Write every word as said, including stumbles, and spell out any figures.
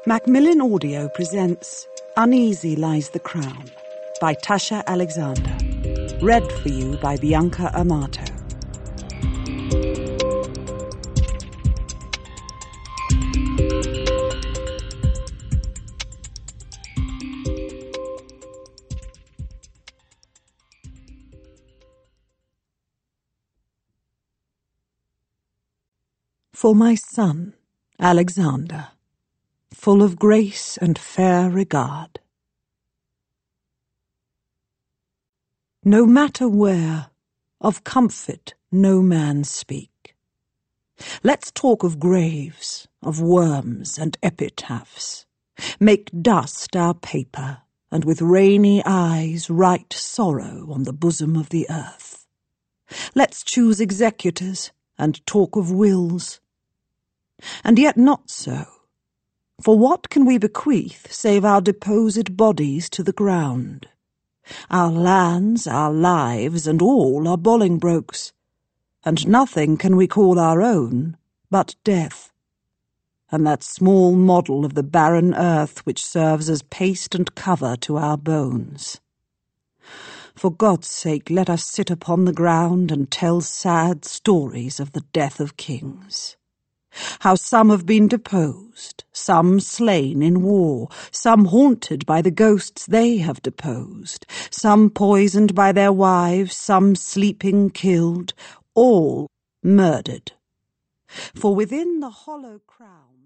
Macmillan Audio presents Uneasy Lies the Crown by Tasha Alexander. Read for you by Bianca Amato. For my son, Alexander, full of grace and fair regard. No matter where, of comfort no man speak. Let's talk of graves, of worms and epitaphs. Make dust our paper, and with rainy eyes write sorrow on the bosom of the earth. Let's choose executors, and talk of wills. And yet not so. For what can we bequeath save our deposed bodies to the ground? Our lands, our lives, and all are Bolingbroke's, and nothing can we call our own but death, and that small model of the barren earth which serves as paste and cover to our bones. For God's sake, let us sit upon the ground and tell sad stories of the death of kings. How some have been deposed, some slain in war, some haunted by the ghosts they have deposed, some poisoned by their wives, some sleeping killed, all murdered. For within the hollow crown